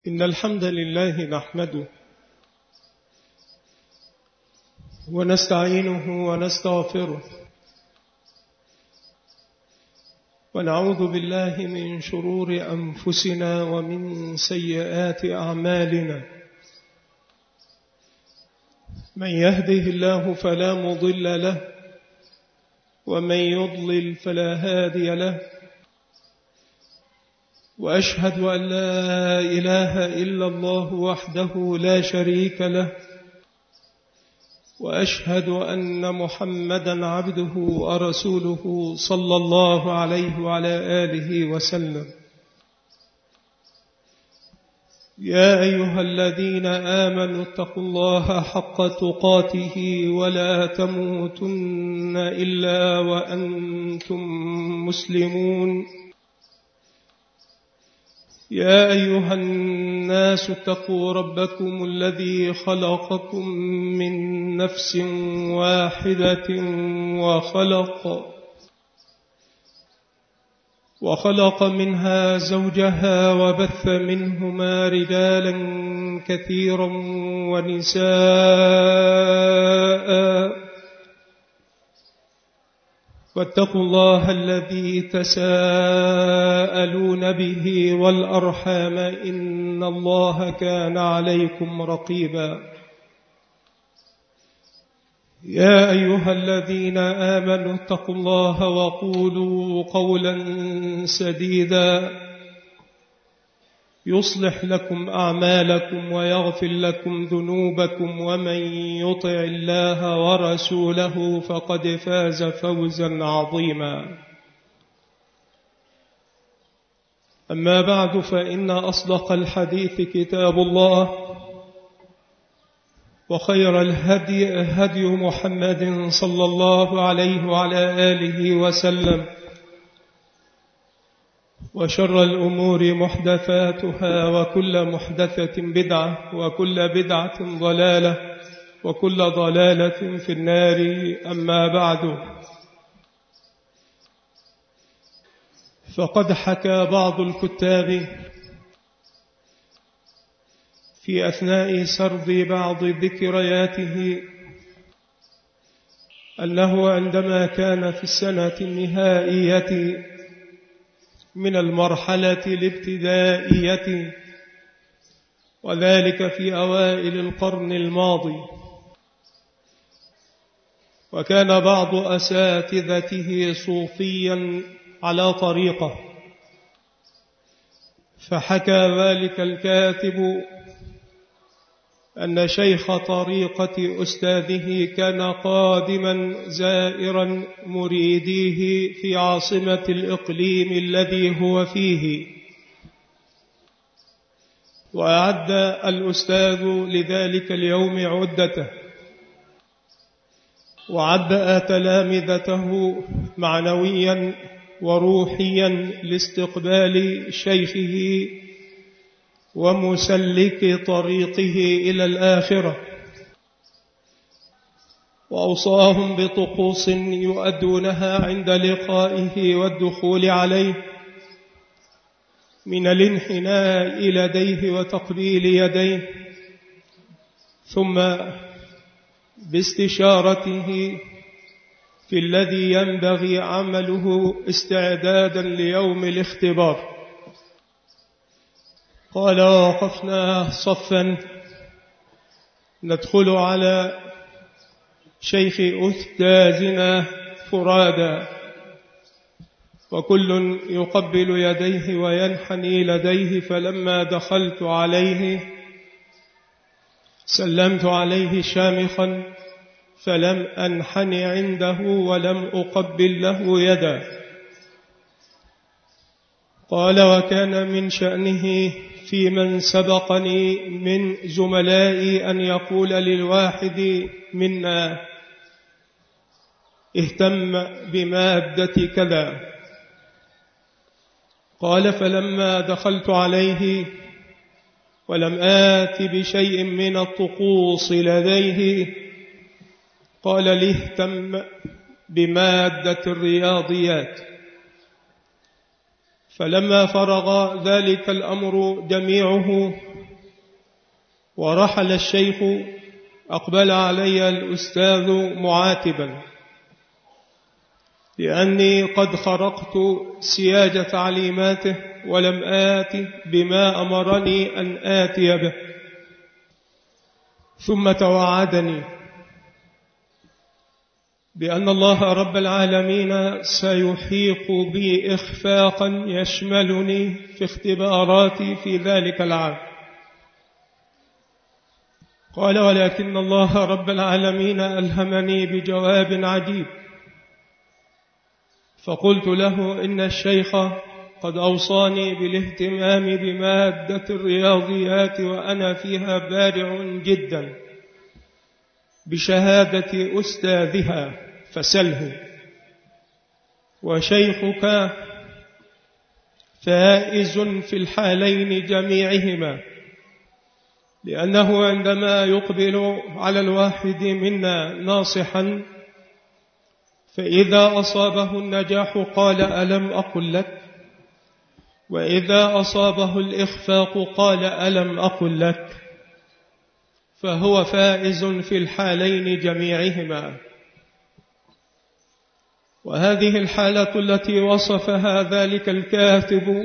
إن الحمد لله نحمده ونستعينه ونستغفره ونعوذ بالله من شرور أنفسنا ومن سيئات أعمالنا. من يهده الله فلا مضل له ومن يضلل فلا هادي له، وأشهد أن لا إله إلا الله وحده لا شريك له، وأشهد أن محمدا عبده ورسوله صلى الله عليه وعلى آله وسلم. يا أيها الذين آمنوا اتقوا الله حق تقاته ولا تموتن إلا وأنتم مسلمون. يا أيها الناس اتقوا ربكم الذي خلقكم من نفس واحدة وخلق منها زوجها وبث منهما رجالا كثيرا ونساء، واتقوا الله الذي تساءلون به والأرحام إن الله كان عليكم رقيبا. يا أيها الذين آمنوا اتقوا الله وقولوا قولا سديدا يصلح لكم أعمالكم ويغفر لكم ذنوبكم، ومن يطع الله ورسوله فقد فاز فوزا عظيما. أما بعد، فإن أصدق الحديث كتاب الله، وخير الهدي هدي محمد صلى الله عليه وعلى آله وسلم، وشر الأمور محدثاتها، وكل محدثة بدعة، وكل بدعة ضلالة، وكل ضلالة في النار. أما بعد، فقد حكى بعض الكتاب في أثناء سرد بعض ذكرياته أنه عندما كان في السنة النهائية من المرحلة الابتدائية، وذلك في أوائل القرن الماضي، وكان بعض أساتذته صوفيا على طريقة، فحكى ذلك الكاتب أن شيخ طريقة أستاذه كان قادما زائرا مريديه في عاصمة الإقليم الذي هو فيه، وأعد الأستاذ لذلك اليوم عدته، وعبأ تلامذته معنويا وروحيا لاستقبال شيخه ومسلك طريقه إلى الآخرة، وأوصاهم بطقوس يؤدونها عند لقائه والدخول عليه، من الانحناء إليه وتقبيل يديه، ثم باستشارته في الذي ينبغي عمله استعدادا ليوم الاختبار. قال: وقفنا صفا ندخل على شيخ أستاذنا فرادا، وكل يقبل يديه وينحني لديه، فلما دخلت عليه سلمت عليه شامخا، فلم أنحن عنده ولم أقبل له يدا. قال: وكان من شأنه في من سبقني من زملائي أن يقول للواحد منا: اهتم بمادة كذا. قال: فلما دخلت عليه ولم آت بشيء من الطقوس لديه، قال لي: اهتم بمادة الرياضيات. فلما فرغ ذلك الأمر جميعه ورحل الشيخ أقبل علي الأستاذ معاتبا لأني قد خرقت سياج تعليماته ولم آت بما أمرني أن آتي به، ثم توعدني بأن الله رب العالمين سيحيق بي إخفاقا يشملني في اختباراتي في ذلك العام. قال: ولكن الله رب العالمين ألهمني بجواب عجيب. فقلت له: إن الشيخ قد أوصاني بالاهتمام بمادة الرياضيات وأنا فيها بارع جدا بشهادة أستاذها فسله، وشيخك فائز في الحالين جميعهما، لأنه عندما يقبل على الواحد منا ناصحا فإذا أصابه النجاح قال: ألم أقل لك؟ وإذا أصابه الإخفاق قال: ألم أقل لك؟ فهو فائز في الحالين جميعهما. وهذه الحالة التي وصفها ذلك الكاتب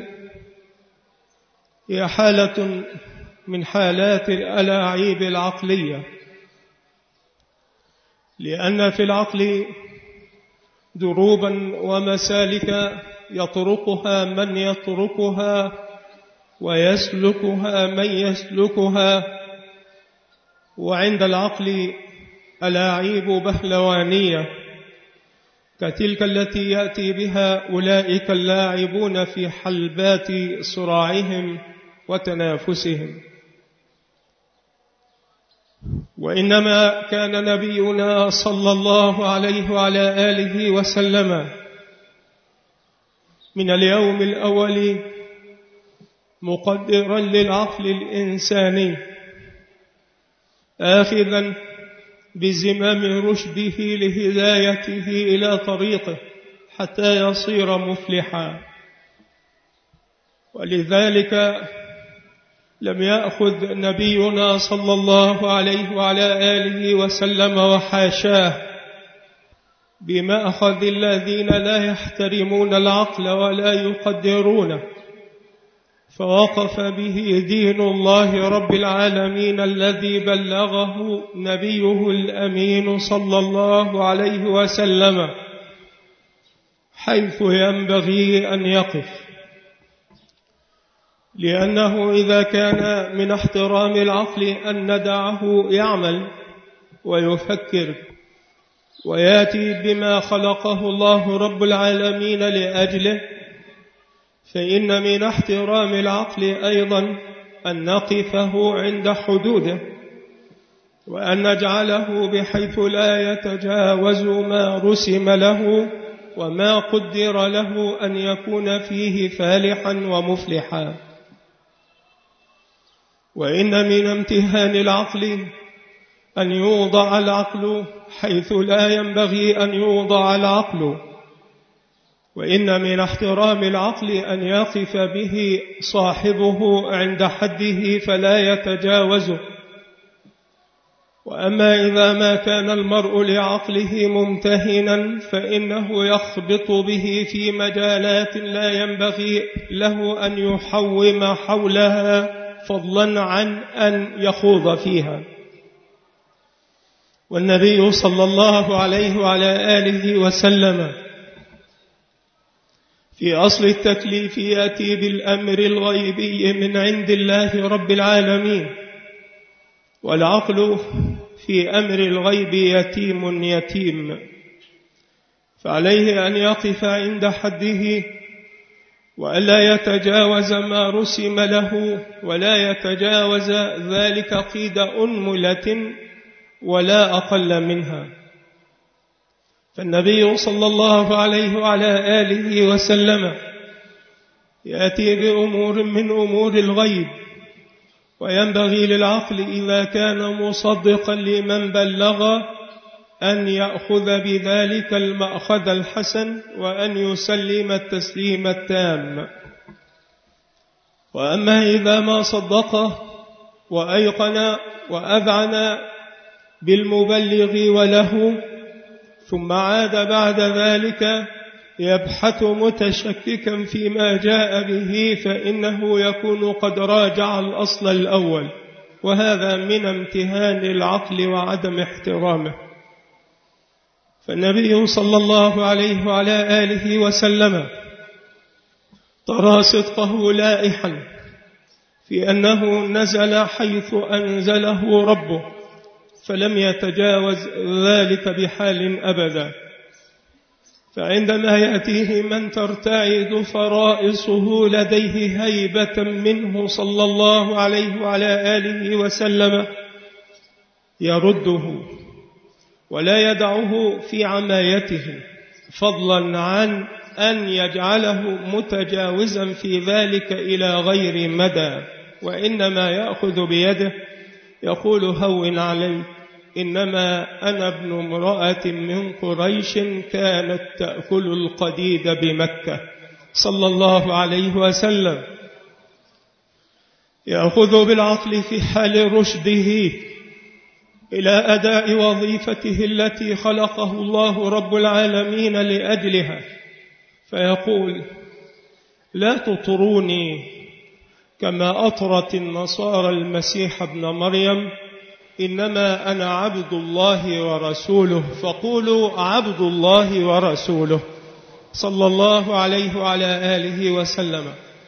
هي حالة من حالات الألاعيب العقلية، لأن في العقل دروبا ومسالك يطرقها من يطرقها ويسلكها من يسلكها، وعند العقل ألاعيب بهلوانية كتلك التي يأتي بها أولئك اللاعبون في حلبات صراعهم وتنافسهم. وإنما كان نبينا صلى الله عليه وعلى آله وسلم من اليوم الأول مقدرا للعقل الإنساني، آخذا بزمام رشده لهدايته إلى طريقه حتى يصير مفلحا. ولذلك لم يأخذ نبينا صلى الله عليه وعلى آله وسلم وحاشاه بمأخذ الذين لا يحترمون العقل ولا يقدرونه، فوقف به دين الله رب العالمين الذي بلغه نبيه الأمين صلى الله عليه وسلم حيث ينبغي أن يقف. لأنه إذا كان من احترام العقل أن ندعه يعمل ويفكر ويأتي بما خلقه الله رب العالمين لأجله، فإن من احترام العقل أيضا أن نقفه عند حدوده وأن نجعله بحيث لا يتجاوز ما رسم له وما قدر له أن يكون فيه فالحا ومفلحا. وإن من امتهان العقل أن يوضع العقل حيث لا ينبغي أن يوضع العقل، وإن من احترام العقل أن يقف به صاحبه عند حده فلا يتجاوزه. وأما إذا ما كان المرء لعقله ممتهنا فإنه يخبط به في مجالات لا ينبغي له أن يحوم حولها فضلا عن أن يخوض فيها. والنبي صلى الله عليه وعلى آله وسلم في أصل التكليف يأتي بالأمر الغيبي من عند الله رب العالمين، والعقل في أمر الغيب يتيم، فعليه أن يقف عند حده وألا يتجاوز ما رسم له ولا يتجاوز ذلك قيد أنملة ولا أقل منها. فالنبي صلى الله عليه وعلى آله وسلم يأتي بأمور من أمور الغيب، وينبغي للعقل إذا كان مصدقا لمن بلغ أن يأخذ بذلك المأخذ الحسن وأن يسلم التسليم التام. وأما إذا ما صدقه وأيقن وأذعن بالمبلغ وله، ثم عاد بعد ذلك يبحث متشككا فيما جاء به، فإنه يكون قد راجع الأصل الأول، وهذا من امتهان العقل وعدم احترامه. فالنبي صلى الله عليه وعلى آله وسلم ترى صدقه لائحا في أنه نزل حيث أنزله ربه، فلم يتجاوز ذلك بحال أبدا. فعندما يأتيه من ترتعد فرائصه لديه هيبة منه صلى الله عليه وعلى آله وسلم يرده ولا يدعه في عمايته، فضلا عن أن يجعله متجاوزا في ذلك إلى غير مدى، وإنما يأخذ بيده يقول هون علي، إنما أنا ابن امرأة من قريش كانت تأكل القديد بمكة صلى الله عليه وسلم. يأخذ بالعقل في حال رشده إلى أداء وظيفته التي خلقه الله رب العالمين لأجلها، فيقول: لا تطروني كما أطرت النصارى المسيح ابن مريم، إنما أنا عبد الله ورسوله، فقولوا عبد الله ورسوله صلى الله عليه وعلى آله وسلم.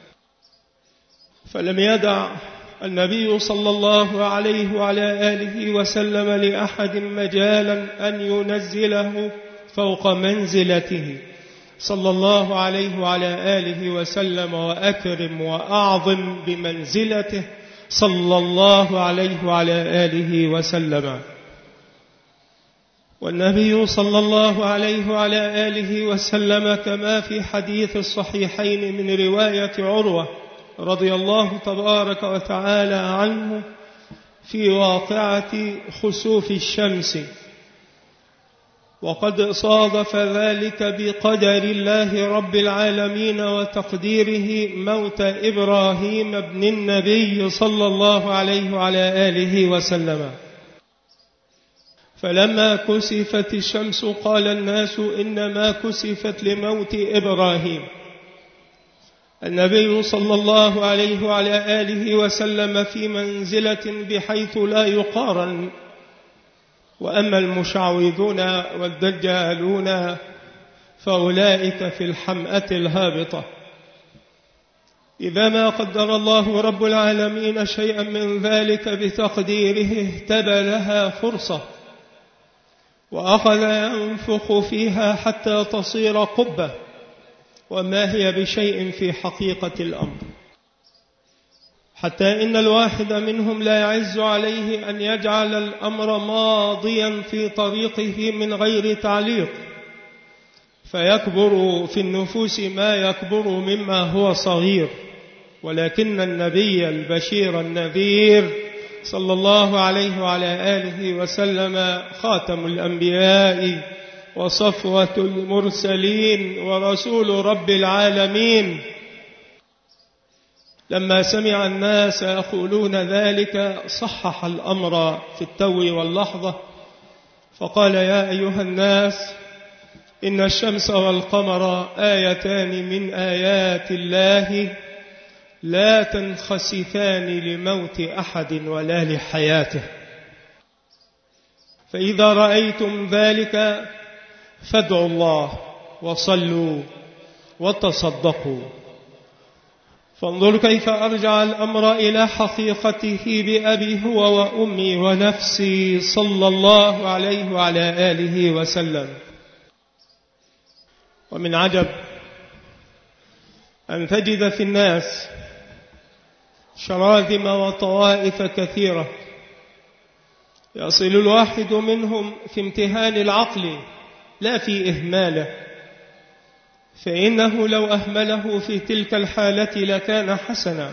فلم يدع النبي صلى الله عليه وعلى آله وسلم لأحد مجالا أن ينزله فوق منزلته صلى الله عليه وعلى آله وسلم، وأكرم وأعظم بمنزلته صلى الله عليه وعلى آله وسلم. والنبي صلى الله عليه وعلى آله وسلم كما في حديث الصحيحين من رواية عروة رضي الله تبارك وتعالى عنه في واقعة خسوف الشمس، وقد صادف ذلك بقدر الله رب العالمين وتقديره موت إبراهيم ابن النبي صلى الله عليه وعلى آله وسلم. فلما كسفت الشمس قال الناس إنما كسفت لموت إبراهيم. النبي صلى الله عليه وعلى آله وسلم في منزلة بحيث لا يقارن، وأما المشعوذون والدجالون فأولئك في الحمأة الهابطة. إذا ما قدر الله رب العالمين شيئا من ذلك بتقديره اهتبى لها فرصة، وأخذ ينفخ فيها حتى تصير قبة، وما هي بشيء في حقيقة الأمر، حتى إن الواحد منهم لا يعز عليه أن يجعل الأمر ماضيا في طريقه من غير تعليق، فيكبر في النفوس ما يكبر مما هو صغير. ولكن النبي البشير النذير صلى الله عليه وعلى آله وسلم خاتم الأنبياء وصفوة المرسلين ورسول رب العالمين، لما سمع الناس يقولون ذلك صحح الأمر في التو واللحظة، فقال: يا أيها الناس، إن الشمس والقمر آيتان من آيات الله لا تنخسفان لموت أحد ولا لحياته، فإذا رأيتم ذلك فادعوا الله وصلوا وتصدقوا. فانظر كيف أرجع الأمر إلى حقيقته بأبي هو وأمي ونفسي صلى الله عليه وعلى آله وسلم. ومن عجب أن تجد في الناس شراذم وطوائف كثيرة يصل الواحد منهم في امتهان العقل لا في إهماله، فإنه لو أهمله في تلك الحالة لكان حسنا،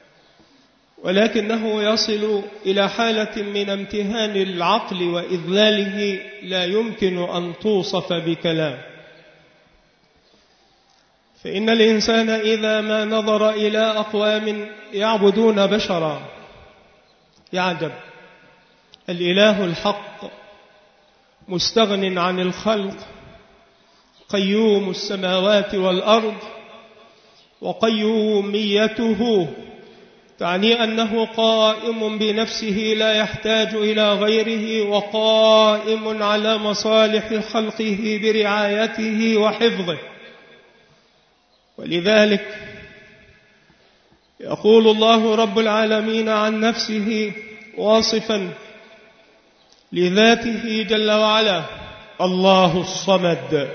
ولكنه يصل إلى حالة من امتهان العقل وإذلاله لا يمكن أن توصف بكلام. فإن الإنسان إذا ما نظر إلى أقوام يعبدون بشرا يعجب، الإله الحق مستغن عن الخلق، قيوم السماوات والأرض، وقيوميته تعني أنه قائم بنفسه لا يحتاج إلى غيره، وقائم على مصالح خلقه برعايته وحفظه. ولذلك يقول الله رب العالمين عن نفسه واصفا لذاته جل وعلا: الله الصمد.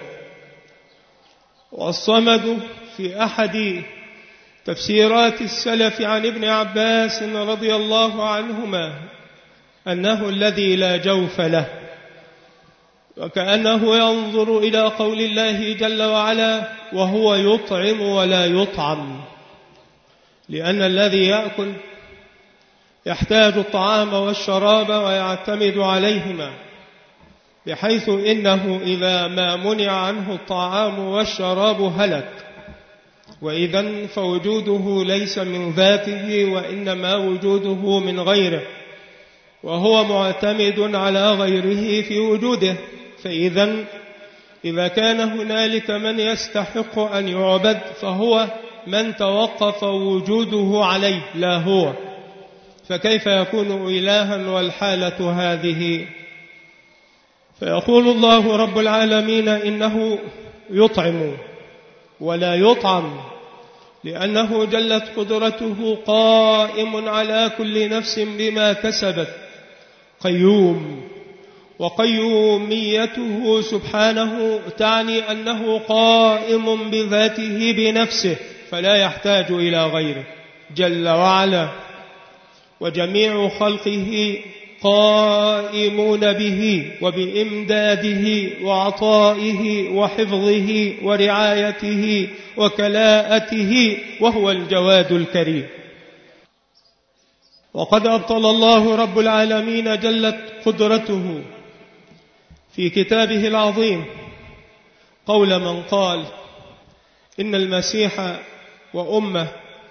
والصمد في أحد تفسيرات السلف عن ابن عباس رضي الله عنهما أنه الذي لا جوف له، وكأنه ينظر إلى قول الله جل وعلا: وهو يطعم ولا يطعم، لأن الذي يأكل يحتاج الطعام والشراب ويعتمد عليهما، بحيث إنه إذا ما منع عنه الطعام والشراب هلك، وإذن فوجوده ليس من ذاته وإنما وجوده من غيره، وهو معتمد على غيره في وجوده. إذا كان هنالك من يستحق أن يعبد فهو من توقف وجوده عليه لا هو، فكيف يكون إلها والحالة هذه؟ فيقول الله رب العالمين إنه يطعم ولا يطعم، لأنه جلت قدرته، قائم على كل نفس بما كسبت، قيوم. وقيوميته سبحانه تعني أنه قائم بذاته بنفسه فلا يحتاج إلى غيره جل وعلا، وجميع خلقه قائمون به وبإمداده وعطائه وحفظه ورعايته وكلاءته، وهو الجواد الكريم. وقد أبطل الله رب العالمين جلت قدرته في كتابه العظيم قول من قال إن المسيح وأمه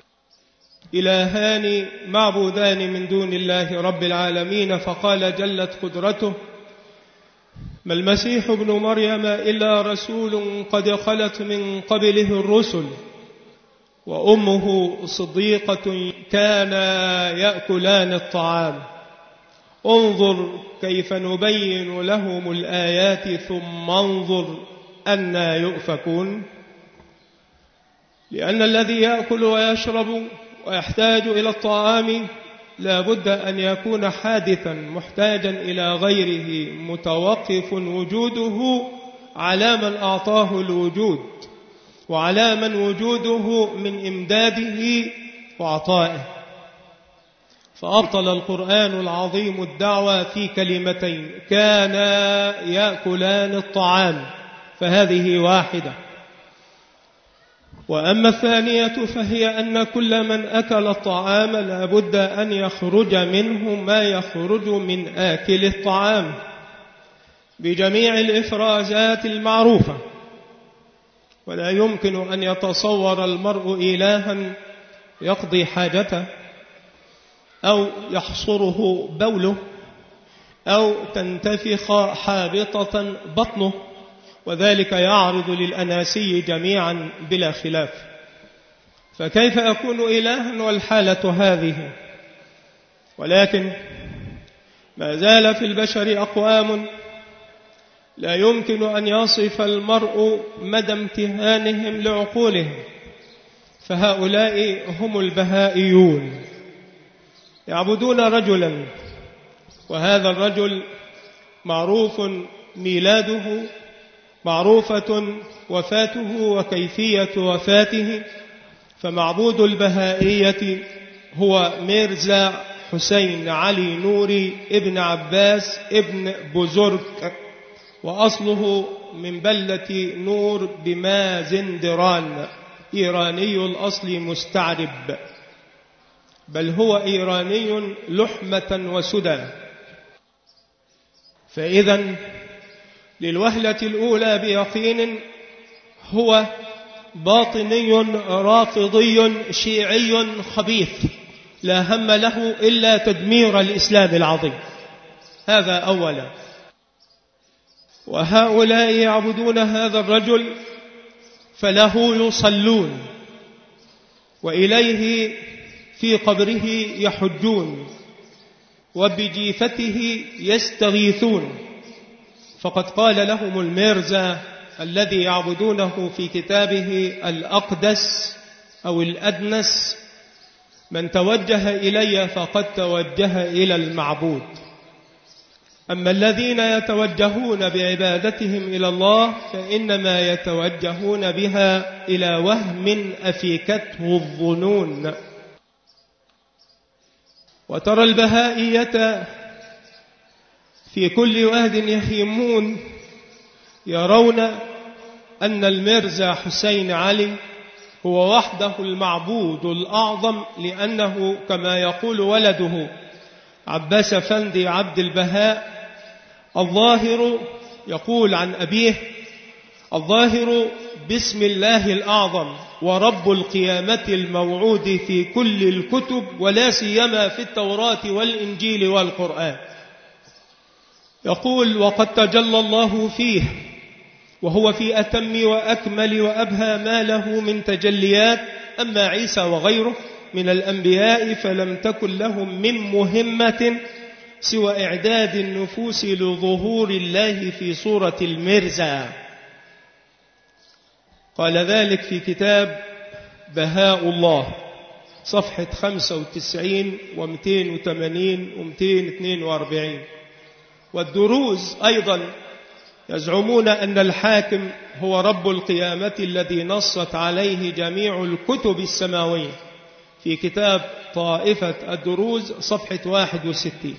إلهان معبودان من دون الله رب العالمين، فقال جلت قدرته: ما المسيح ابن مريم إلا رسول قد خلت من قبله الرسل وأمه صديقة كانا يأكلان الطعام. انظر كيف نبين لهم الآيات ثم انظر أنى يؤفكون. لأن الذي يأكل ويشرب ويحتاج إلى الطعام لا بد أن يكون حادثا محتاجا إلى غيره، متوقف وجوده على من أعطاه الوجود، وعلى من وجوده من إمداده وعطائه. فأبطل القرآن العظيم الدعوة في كلمتين: كانا يأكلان الطعام، فهذه واحدة. وأما الثانية فهي أن كل من أكل الطعام لا بد أن يخرج منه ما يخرج من آكل الطعام بجميع الإفرازات المعروفة. ولا يمكن أن يتصور المرء إلها يقضي حاجته أو يحصره بوله أو تنتفخ حابطة بطنه، وذلك يعرض للأناسي جميعا بلا خلاف. فكيف يكون إلها والحالة هذه؟ ولكن ما زال في البشر أقوام لا يمكن أن يصف المرء مدى امتهانهم لعقولهم، فهؤلاء هم البهائيون. يعبدون رجلا، وهذا الرجل معروف ميلاده، معروفة وفاته وكيفية وفاته. فمعبود البهائية هو ميرزا حسين علي نوري ابن عباس ابن بزرك، وأصله من بلدة نور بمازندران، إيراني الأصل مستعرب، بل هو إيراني لحمة وسدى. فإذا للوهلة الأولى بيقين هو باطني رافضي شيعي خبيث، لا هم له إلا تدمير الإسلام العظيم. هذا أولا. وهؤلاء يعبدون هذا الرجل فله يصلون، وإليه في قبره يحجون، وبجيفته يستغيثون. فقد قال لهم الميرزا الذي يعبدونه في كتابه الأقدس أو الأدنس: من توجه إلي فقد توجه إلى المعبود. أما الذين يتوجهون بعبادتهم إلى الله فإنما يتوجهون بها إلى وهم أفيكته الظنون. وترى البهائية في كل واد يهيمون يرون أن الميرزا حسين علي هو وحده المعبود الأعظم، لأنه كما يقول ولده عباس أفندي عبد البهاء الظاهر، يقول عن أبيه: الظاهر باسم الله الأعظم ورب القيامة الموعود في كل الكتب ولا سيما في التوراة والإنجيل والقرآن. يقول: وقد تجلى الله فيه وهو في أتم وأكمل وأبهى ما له من تجليات. أما عيسى وغيره من الأنبياء فلم تكن لهم من مهمة سوى إعداد النفوس لظهور الله في صورة الميرزا. قال ذلك في كتاب بهاء الله صفحة 95 و280 و242. والدروز أيضا يزعمون أن الحاكم هو رب القيامة الذي نصت عليه جميع الكتب السماوية في كتاب طائفة الدروز صفحة 61.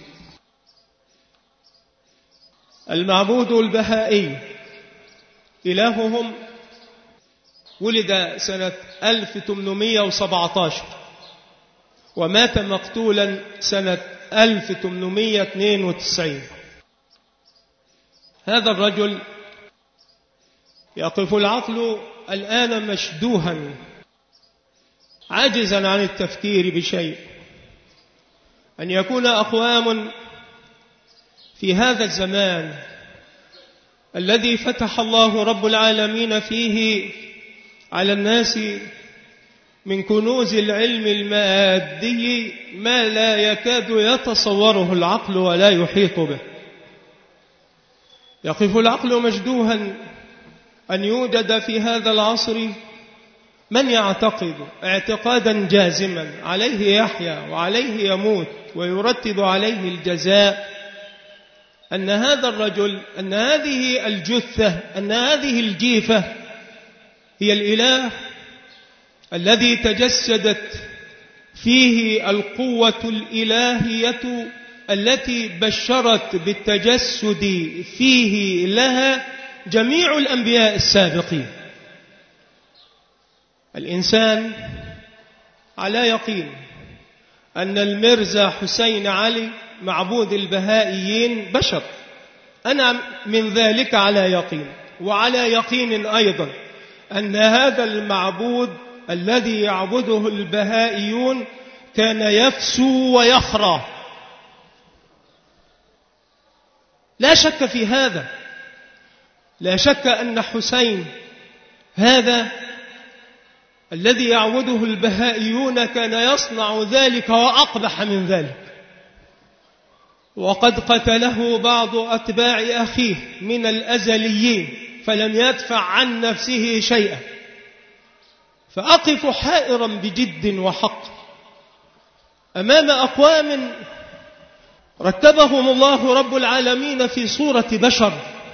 المعبود البهائي إلههم ولد سنة 1817 ومات مقتولا سنة 1892. هذا الرجل يقف العقل الآن مشدوها عاجزا عن التفكير بشيء، أن يكون أقوام في هذا الزمان الذي فتح الله رب العالمين فيه على الناس من كنوز العلم المادي ما لا يكاد يتصوره العقل ولا يحيط به. يقف العقل مشدوها أن يوجد في هذا العصر من يعتقد اعتقادا جازما عليه يحيا وعليه يموت ويرتب عليه الجزاء، أن هذا الرجل، أن هذه الجثة، أن هذه الجيفة هي الإله الذي تجسدت فيه القوة الإلهية التي بشرت بالتجسد فيه لها جميع الأنبياء السابقين. الإنسان على يقين أن الميرزا حسين علي معبود البهائيين بشر، أنا من ذلك على يقين. وعلى يقين أيضا أن هذا المعبود الذي يعبده البهائيون كان يفسو ويخرى، لا شك في هذا. لا شك أن حسين هذا الذي يعبده البهائيون كان يصنع ذلك وأقبح من ذلك، وقد قتله بعض أتباع أخيه من الأزليين فلم يدفع عن نفسه شيئا. فأقف حائرا بجد وحق أمام أقوام رتبهم الله رب العالمين في صورة بشر،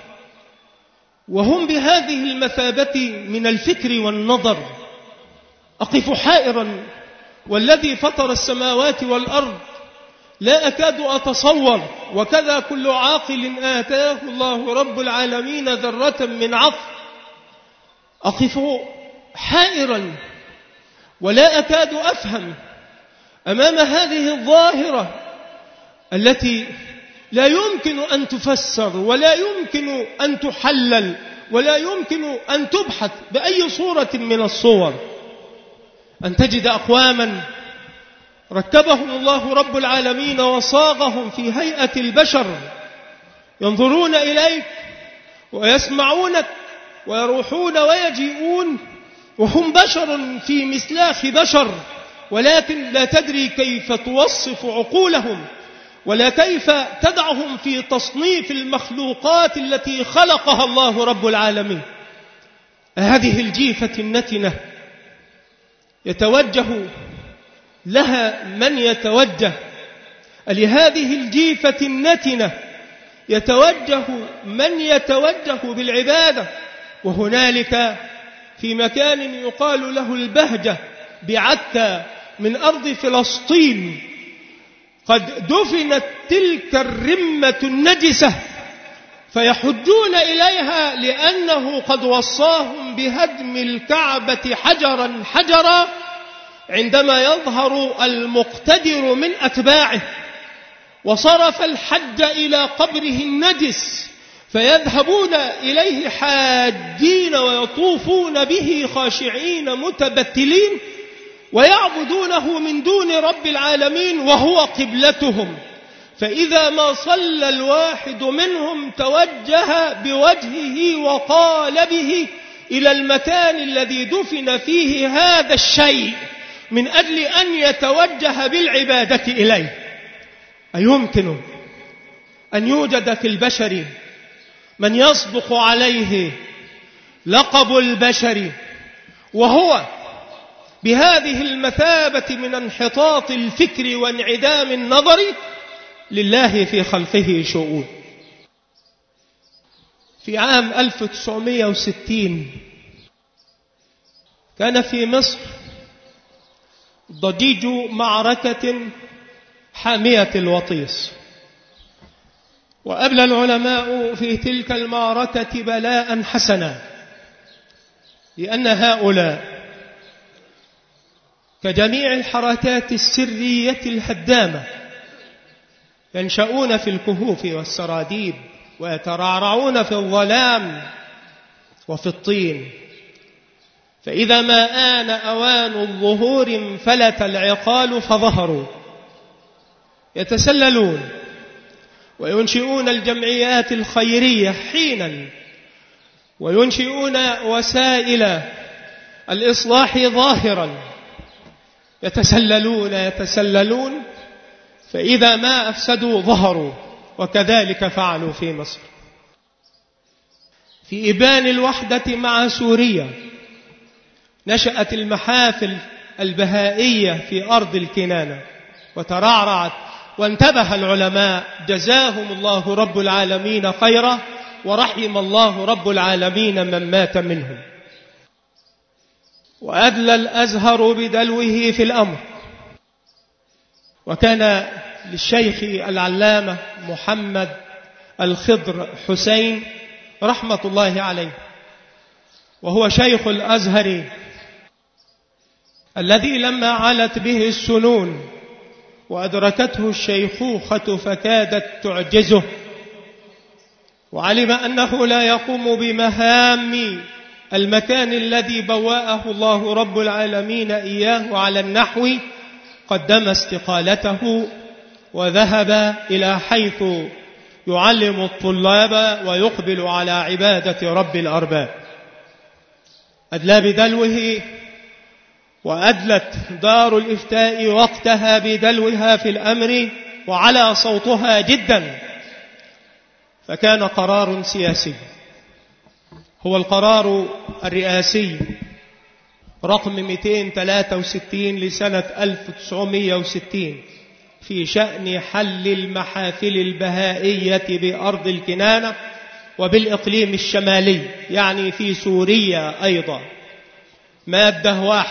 وهم بهذه المثابة من الفكر والنظر. أقف حائرا والذي فطر السماوات والأرض لا أكاد أتصور، وكذا كل عاقل آتاه الله رب العالمين ذرة من عقل. أقف حائرا ولا أكاد أفهم أمام هذه الظاهرة التي لا يمكن أن تفسر ولا يمكن أن تحلل ولا يمكن أن تبحث بأي صورة من الصور. أن تجد أقواما ركبهم الله رب العالمين وصاغهم في هيئة البشر، ينظرون إليك ويسمعونك ويروحون ويجيئون وهم بشر في مسلاخ بشر، ولكن لا تدري كيف توصف عقولهم ولا كيف تدعهم في تصنيف المخلوقات التي خلقها الله رب العالمين. هذه الجيفة النتنة يتوجه لها من يتوجه، لهذه الجيفة النتنة يتوجه من يتوجه بالعبادة. وهنالك في مكان يقال له البهجة بعكا من أرض فلسطين قد دفنت تلك الرمة النجسة، فيحجون إليها لأنه قد وصاهم بهدم الكعبة حجرا حجرا عندما يظهر المقتدر من أتباعه، وصرف الحج إلى قبره النجس، فيذهبون إليه حاجين ويطوفون به خاشعين متبتلين ويعبدونه من دون رب العالمين وهو قبلتهم. فإذا ما صلى الواحد منهم توجه بوجهه وقالبه إلى المكان الذي دفن فيه هذا الشيء من أجل أن يتوجه بالعبادة إليه. أيمكن أن يوجد في البشر من يصدق عليه لقب البشر وهو بهذه المثابة من انحطاط الفكر وانعدام النظر؟ لله في خلقه شؤون. في عام 1960 كان في مصر ضجيج معركة حامية الوطيس، وأبلى العلماء في تلك المعركة بلاء حسنا، لأن هؤلاء كجميع الحركات السرية الهدامة ينشؤون في الكهوف والسراديب ويترعرعون في الظلام وفي الطين، فإذا ما آن أوان الظهور انفلت العقال فظهروا، يتسللون وينشئون الجمعيات الخيرية حينا، وينشئون وسائل الإصلاح ظاهرا، يتسللون فإذا ما أفسدوا ظهروا، وكذلك فعلوا في مصر. في إبان الوحدة مع سوريا نشأت المحافل البهائية في أرض الكنانة وترعرعت، وانتبه العلماء جزاهم الله رب العالمين خيرا، ورحم الله رب العالمين من مات منهم. وأدلى الأزهر بدلوه في الأمر، وكان للشيخ العلامة محمد الخضر حسين رحمة الله عليه، وهو شيخ الأزهر الذي لما علت به السنون وأدركته الشيخوخة فكادت تعجزه، وعلم أنه لا يقوم بمهام المكان الذي بوأه الله رب العالمين إياه على النحو، قدم استقالته وذهب إلى حيث يعلم الطلاب ويقبل على عبادة رب الأرباب. أدلى بدلوه، وأدلت دار الإفتاء وقتها بدلوها في الأمر وعلى صوتها جدا، فكان قرار سياسي هو القرار الرئاسي رقم 263 لسنة 1960 في شأن حل المحافل البهائية بأرض الكنانة وبالإقليم الشمالي، يعني في سوريا أيضا. مادة 1: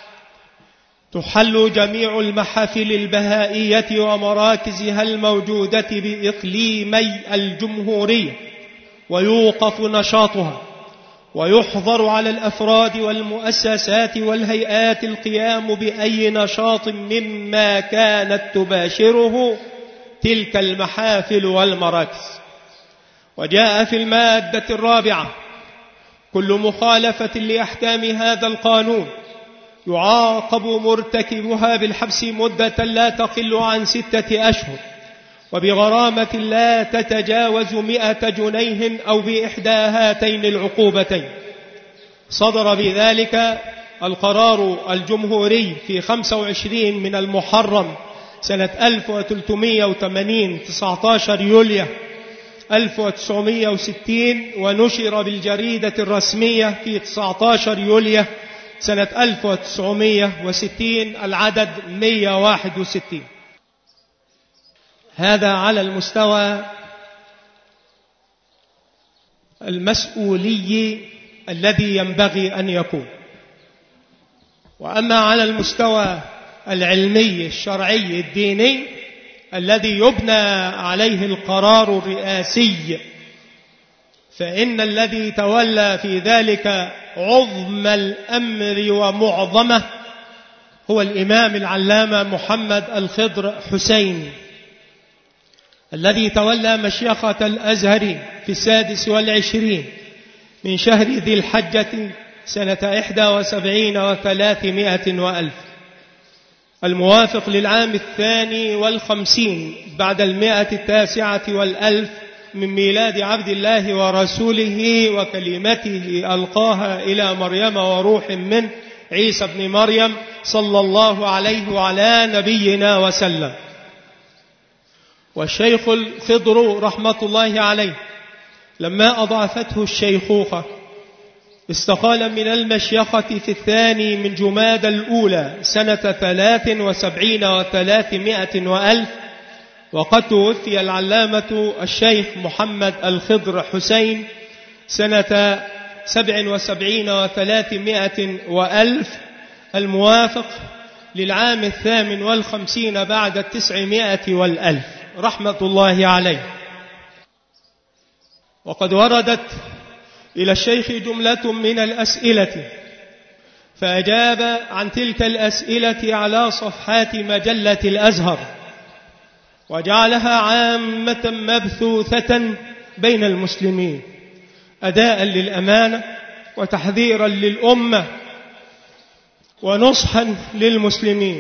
تحل جميع المحافل البهائية ومراكزها الموجودة بإقليمي الجمهورية، ويوقف نشاطها، ويحظر على الأفراد والمؤسسات والهيئات القيام بأي نشاط مما كانت تباشره تلك المحافل والمراكز. وجاء في المادة 4: كل مخالفة لأحكام هذا القانون يعاقب مرتكبها بالحبس مدة لا تقل عن 6 أشهر، وبغرامة لا تتجاوز 100 جنيه أو بإحدى هاتين العقوبتين. صدر بذلك القرار الجمهوري في 25 من المحرم سنة 1380 19 يوليو 1960، ونشر بالجريدة الرسمية في 19 يوليو سنة 1960 العدد 161. هذا على المستوى المسؤولي الذي ينبغي أن يكون. وأما على المستوى العلمي الشرعي الديني الذي يبنى عليه القرار الرئاسي، فإن الذي تولى في ذلك عظم الأمر ومعظمه هو الإمام العلامة محمد الخضر حسين، الذي تولى مشيخة الأزهر في 26 من شهر ذي الحجة سنة 71 و300 وألف، الموافق للعام 52 بعد 109 والألف من ميلاد عبد الله ورسوله وكلمته ألقاها إلى مريم وروح منه عيسى بن مريم صلى الله عليه وعلى نبينا وسلم. والشيخ الخضر رحمة الله عليه لما أضعفته الشيخوخة استقال من المشيخة في 2 من جماد الأولى سنة 73 و300 وألف، وقد توفي العلامة الشيخ محمد الخضر حسين سنة 77 و300 وألف، الموافق للعام 58 بعد 900 والألف، رحمة الله عليه. وقد وردت إلى الشيخ جملة من الأسئلة، فأجاب عن تلك الأسئلة على صفحات مجلة الأزهر، وجعلها عامة مبثوثة بين المسلمين أداء للأمانة وتحذيرا للأمة ونصحا للمسلمين.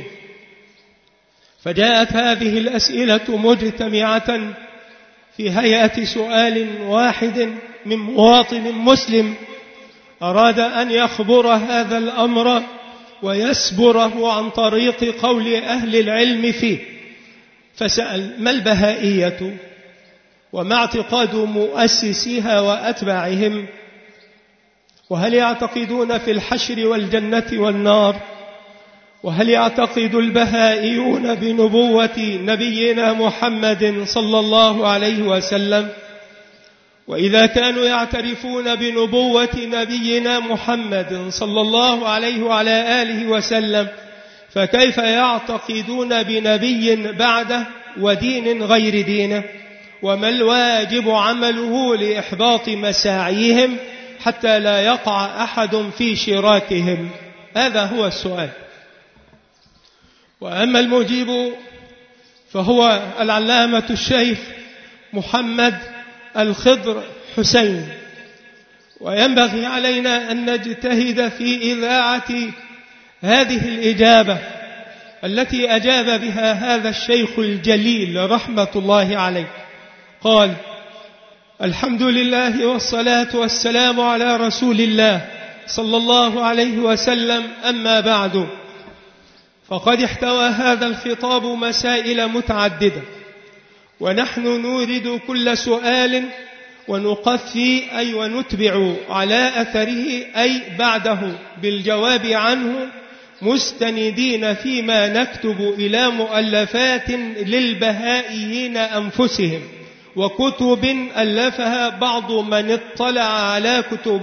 فجاءت هذه الأسئلة مجتمعة في هيئة سؤال واحد من مواطن مسلم أراد أن يخبر هذا الأمر ويسبره عن طريق قول أهل العلم فيه، فسأل: ما البهائية؟ وما اعتقاد مؤسسيها وأتباعهم؟ وهل يعتقدون في الحشر والجنة والنار؟ وهل يعتقد البهائيون بنبوة نبينا محمد صلى الله عليه وسلم؟ وإذا كانوا يعترفون بنبوة نبينا محمد صلى الله عليه وعلى آله وسلم، فكيف يعتقدون بنبي بعده ودين غير دينه؟ وما الواجب عمله لإحباط مساعيهم حتى لا يقع أحد في شراكهم؟ هذا هو السؤال. وأما المجيب فهو العلامة الشيخ محمد الخضر حسين. وينبغي علينا أن نجتهد في إذاعة هذه الإجابة التي أجاب بها هذا الشيخ الجليل رحمة الله عليه. قال: الحمد لله والصلاة والسلام على رسول الله صلى الله عليه وسلم، أما بعد، فقد احتوى هذا الخطاب مسائل متعددة، ونحن نورد كل سؤال ونقفي أي ونتبع على أثره أي بعده بالجواب عنه، مستندين فيما نكتب إلى مؤلفات للبهائيين أنفسهم وكتب ألفها بعض من اطلع على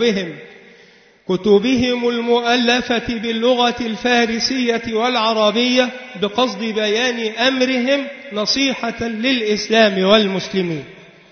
كتبهم المؤلفة باللغة الفارسية والعربية بقصد بيان أمرهم نصيحة للإسلام والمسلمين.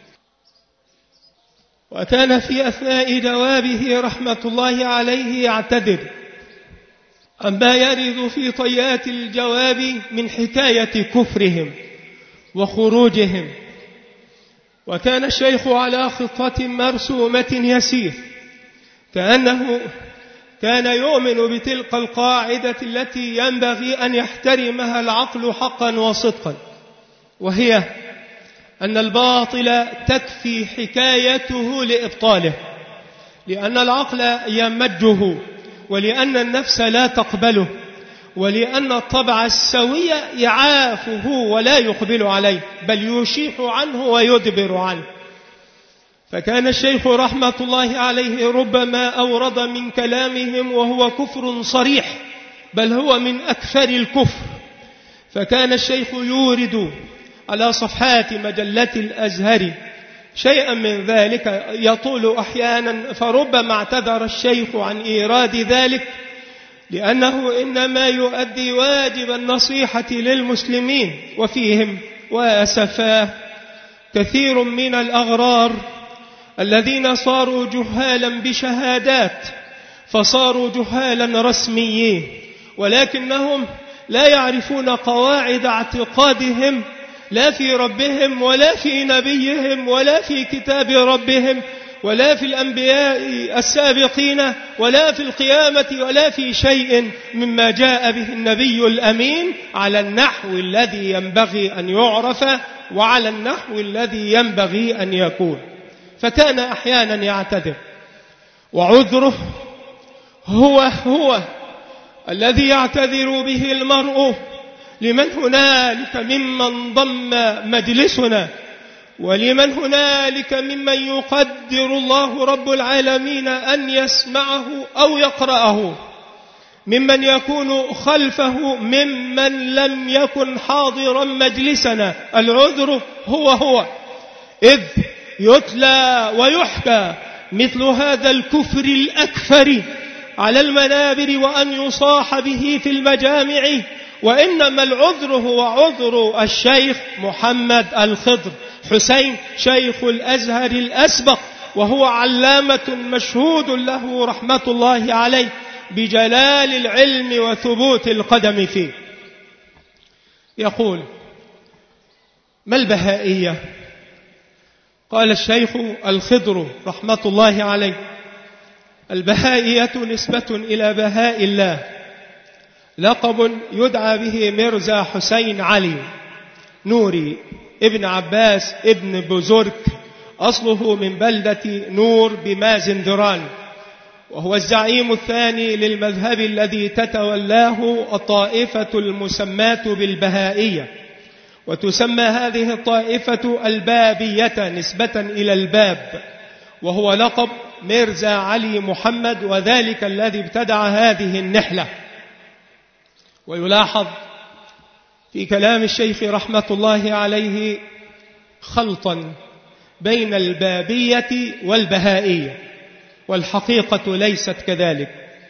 وكان في أثناء جوابه رحمة الله عليه يعتذر عما يرد في طيات الجواب من حكاية كفرهم وخروجهم. وكان الشيخ على خطة مرسومة يسير، كأنه كان يؤمن بتلك القاعدة التي ينبغي أن يحترمها العقل حقا وصدقا، وهي أن الباطل تكفي حكايته لإبطاله، لأن العقل يمجه، ولأن النفس لا تقبله، ولأن الطبع السوي يعافه ولا يقبل عليه، بل يشيح عنه ويدبر عنه. فكان الشيخ رحمة الله عليه ربما أورد من كلامهم وهو كفر صريح، بل هو من أكثر الكفر. فكان الشيخ يورد على صفحات مجلة الأزهر شيئا من ذلك يطول أحيانا، فربما اعتذر الشيخ عن إيراد ذلك، لأنه إنما يؤدي واجب النصيحة للمسلمين، وفيهم وأسفاه كثير من الأغرار الذين صاروا جهالا بشهادات، فصاروا جهالا رسميين، ولكنهم لا يعرفون قواعد اعتقادهم، لا في ربهم ولا في نبيهم ولا في كتاب ربهم ولا في الأنبياء السابقين ولا في القيامة ولا في شيء مما جاء به النبي الأمين على النحو الذي ينبغي أن يعرف وعلى النحو الذي ينبغي أن يكون. فكان أحيانا يعتذر، وعذره هو الذي يعتذر به المرء لمن هنالك ممن ضم مجلسنا، ولمن هنالك ممن يقدر الله رب العالمين أن يسمعه أو يقرأه، ممن يكون خلفه ممن لم يكن حاضرا مجلسنا. العذر هو إذ يتلى ويحكى مثل هذا الكفر الأكثر على المنابر وأن يصاح به في المجامع، وإنما العذر هو عذر الشيخ محمد الخضر حسين شيخ الأزهر الأسبق، وهو علامة مشهود له رحمة الله عليه بجلال العلم وثبوت القدم فيه. يقول: ما البهائية؟ قال الشيخ الخضر رحمة الله عليه: البهائية نسبة إلى بهاء الله، لقب يدعى به مرزا حسين علي نوري ابن عباس ابن بزرك، أصله من بلدة نور بمازندران، وهو الزعيم الثاني للمذهب الذي تتولاه الطائفة المسماة بالبهائية، وتسمى هذه الطائفة البابية نسبة إلى الباب، وهو لقب مرزا علي محمد، وذلك الذي ابتدع هذه النحلة. ويلاحظ في كلام الشيخ رحمة الله عليه خلطا بين البابية والبهائية، والحقيقة ليست كذلك.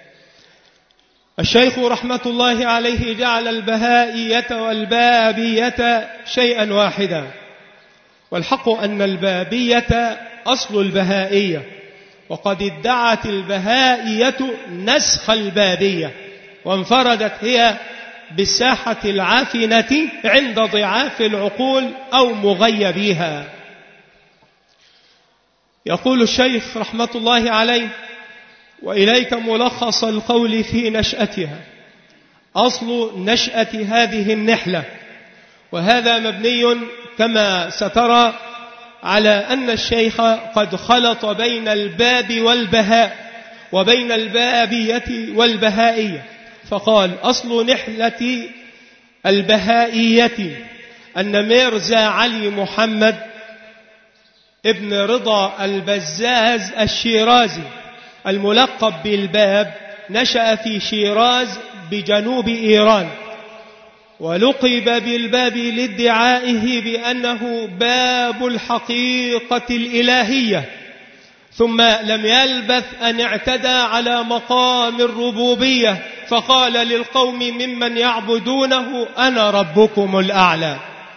الشيخ رحمة الله عليه جعل البهائية والبابية شيئا واحدا، والحق أن البابية أصل البهائية، وقد ادعت البهائية نسخ البابية، وانفردت هي بالساحة العافنة عند ضعاف العقول أو مغيبيها. يقول الشيخ رحمة الله عليه: وإليك ملخص القول في نشأتها. أصل نشأة هذه النحلة، وهذا مبني كما سترى على أن الشيخ قد خلط بين الباب والبهاء وبين البابية والبهائية، فقال: أصل نحلة البهائية أن ميرزا علي محمد ابن رضا البزاز الشيرازي الملقب بالباب نشأ في شيراز بجنوب إيران، ولقب بالباب لادعائه بأنه باب الحقيقة الإلهية، ثم لم يلبث أن اعتدى على مقام الربوبية، فقال للقوم ممن يعبدونه: أنا ربكم الأعلى.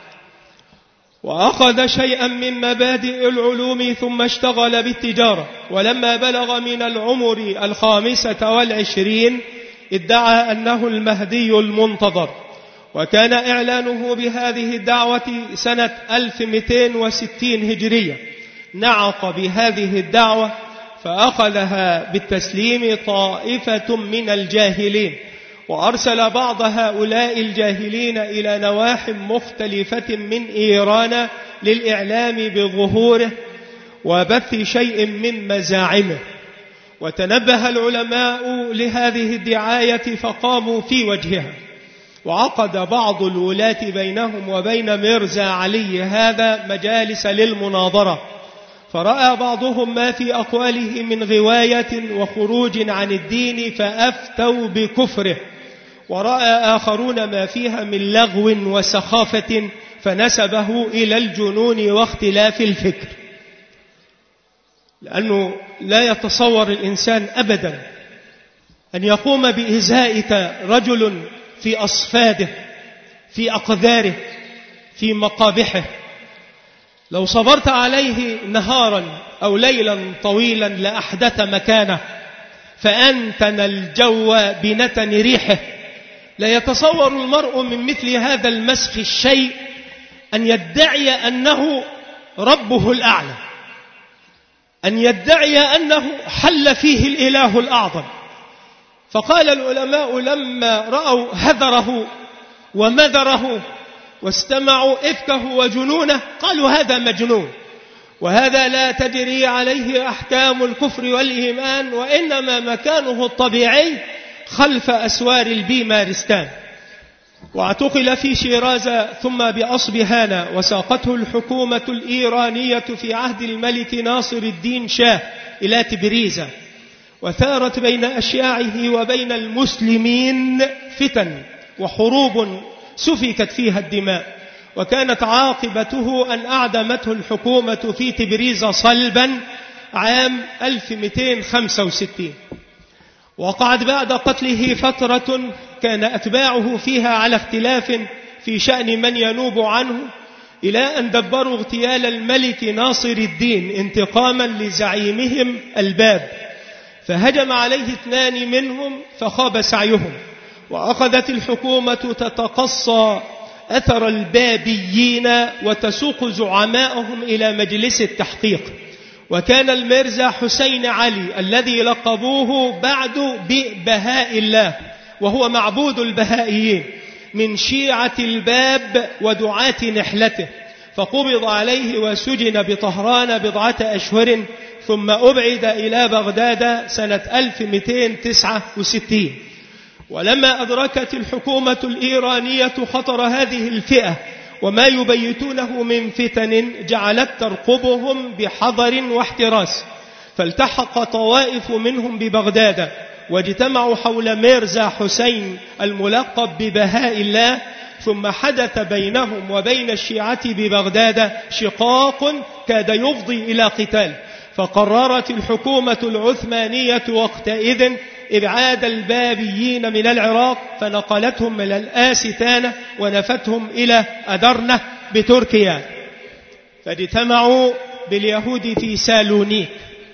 وأخذ شيئا من مبادئ العلوم ثم اشتغل بالتجارة، ولما بلغ من العمر 25 ادعى أنه المهدي المنتظر، وكان إعلانه بهذه الدعوة سنة 1260 هجرية. نعق بهذه الدعوة فأخذها بالتسليم طائفة من الجاهلين، وأرسل بعض هؤلاء الجاهلين إلى نواح مختلفة من إيران للإعلام بظهوره وبث شيء من مزاعمه. وتنبه العلماء لهذه الدعاية فقاموا في وجهها، وعقد بعض الولاة بينهم وبين ميرزا علي هذا مجالس للمناظرة، فرأى بعضهم ما في أقواله من غواية وخروج عن الدين فأفتوا بكفره، ورأى آخرون ما فيها من لغو وسخافة فنسبه إلى الجنون واختلاف الفكر. لأنه لا يتصور الإنسان أبدا أن يقوم بإزاء رجل في أصفاده، في أقذاره، في مقابحه. لو صبرت عليه نهارا أو ليلا طويلا لأحدث مكانه فأنتن الجو بنتن ريحه. لا يتصور المرء من مثل هذا المسخ الشيء أن يدعي أنه ربه الأعلى، أن يدعي أنه حل فيه الإله الأعظم. فقال العلماء لما رأوا هذره ومذره واستمعوا إفكه وجنونه قالوا هذا مجنون، وهذا لا تجري عليه أحكام الكفر والإيمان، وإنما مكانه الطبيعي خلف أسوار البيمارستان. واعتقل في شيراز ثم بأصبهان، وساقته الحكومة الإيرانية في عهد الملك ناصر الدين شاه إلى تبريز، وثارت بين أشياعه وبين المسلمين فتن وحروب سفكت فيها الدماء، وكانت عاقبته أن أعدمته الحكومة في تبريز صلبا عام 1265. وقعد بعد قتله فترة كان أتباعه فيها على اختلاف في شأن من ينوب عنه، إلى أن دبروا اغتيال الملك ناصر الدين انتقاما لزعيمهم الباب، فهجم عليه 2 منهم فخاب سعيهم، وأخذت الحكومة تتقصى أثر البابيين وتسوق زعماءهم إلى مجلس التحقيق. وكان الميرزا حسين علي الذي لقبوه بعد ببهاء الله، وهو معبود البهائيين، من شيعة الباب ودعاة نحلته، فقبض عليه وسجن بطهران 10 أشهر، ثم أبعد إلى بغداد سنة 1269. ولما أدركت الحكومة الإيرانية خطر هذه الفئة وما يبيتونه من فتن، جعلت ترقبهم بحذر واحتراس، فالتحق طوائف منهم ببغداد واجتمعوا حول ميرزا حسين الملقب ببهاء الله، ثم حدث بينهم وبين الشيعة ببغداد شقاق كاد يفضي إلى قتال، فقررت الحكومة العثمانية وقتئذ إبعاد البابيين من العراق، فنقلتهم من الآستانة ونفتهم إلى أدرنة بتركيا، فاجتمعوا باليهود في سالونيك.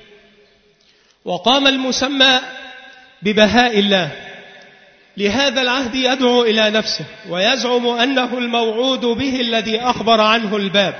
وقام المسمى ببهاء الله لهذا العهد يدعو إلى نفسه ويزعم أنه الموعود به الذي أخبر عنه الباب،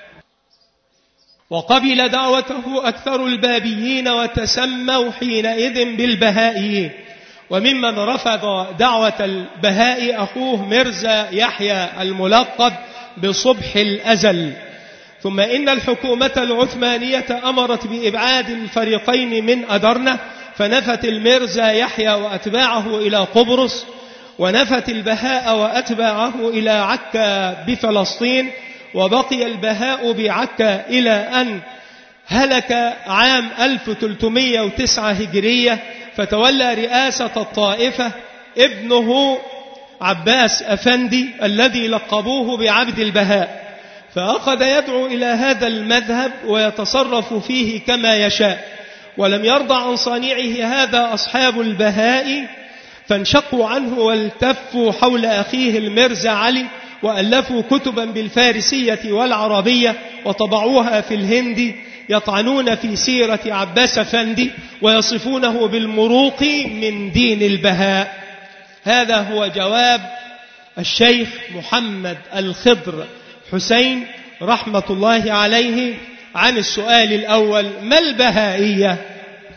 وقبل دعوته أكثر البابيين وتسموا حينئذ بالبهائيين. وممن رفض دعوة البهاء أخوه ميرزا يحيى الملقب بصبح الأزل. ثم إن الحكومة العثمانية أمرت بإبعاد الفريقين من أدرنة، فنفت الميرزا يحيى وأتباعه إلى قبرص، ونفت البهاء وأتباعه إلى عكا بفلسطين، وبقي البهاء بعكا إلى أن هلك عام 1309 هجرية، فتولى رئاسة الطائفة ابنه عباس أفندي الذي لقبوه بعبد البهاء، فأخذ يدعو إلى هذا المذهب ويتصرف فيه كما يشاء. ولم يرضى عن صانعه هذا أصحاب البهاء، فانشقوا عنه والتفوا حول أخيه الميرزا علي، وألفوا كتبا بالفارسية والعربية وطبعوها في الهند، يطعنون في سيرة عباس أفندي ويصفونه بالمروق من دين البهاء. هذا هو جواب الشيخ محمد الخضر حسين رحمة الله عليه عن السؤال الأول: ما البهائية؟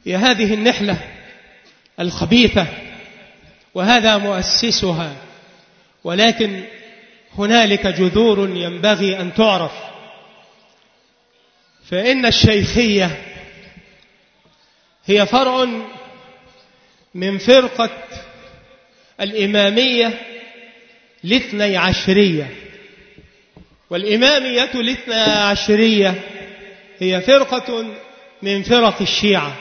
هي هذه النحلة الخبيثة وهذا مؤسسها، ولكن هنالك جذور ينبغي أن تعرف. فإن الشيخية هي فرع من فرقة الإمامية الاثني عشرية، والإمامية الاثني عشرية هي فرقة من فرق الشيعة،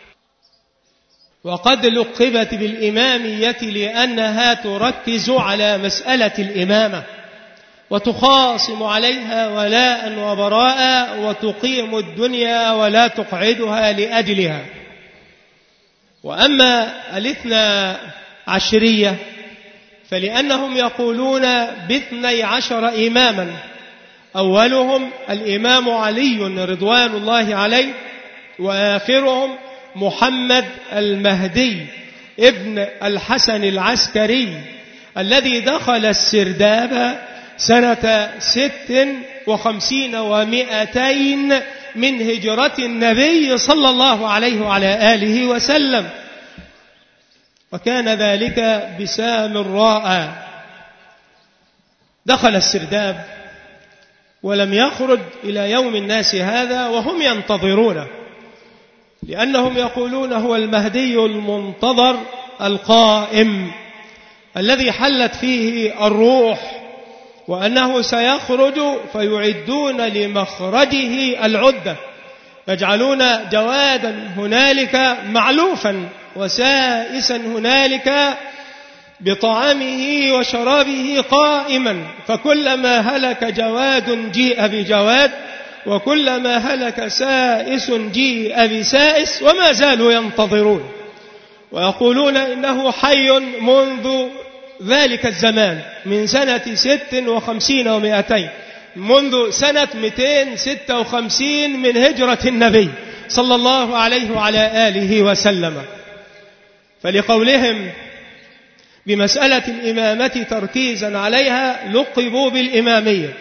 وقد لقبت بالإمامية لأنها تركز على مسألة الإمامة وتخاصم عليها ولاء وبراء وتقيم الدنيا ولا تقعدها لأجلها. وأما الاثنى عشرية فلأنهم يقولون باثني عشر إماما، أولهم الإمام علي رضوان الله عليه، وآخرهم محمد المهدي ابن الحسن العسكري الذي دخل السرداب سنة 56 و200 من هجرة النبي صلى الله عليه وعلى آله وسلم، وكان ذلك بسامراء. دخل السرداب ولم يخرج إلى يوم الناس هذا وهم ينتظرونه، لأنهم يقولون هو المهدي المنتظر القائم الذي حلت فيه الروح، وأنه سيخرج فيعدون لمخرجه العدة، يجعلون جوادا هنالك معلوفا وسائسا هنالك بطعامه وشرابه قائما، فكلما هلك جواد جيء بجواد، وكلما هلك سائس جيء بسائس، وما زالوا ينتظرون ويقولون إنه حي منذ ذلك الزمان من سنة 56 و200، منذ سنة 256 من هجرة النبي صلى الله عليه وعلى آله وسلم. فلقولهم بمسألة الإمامة تركيزا عليها لقبوا بالإمامية،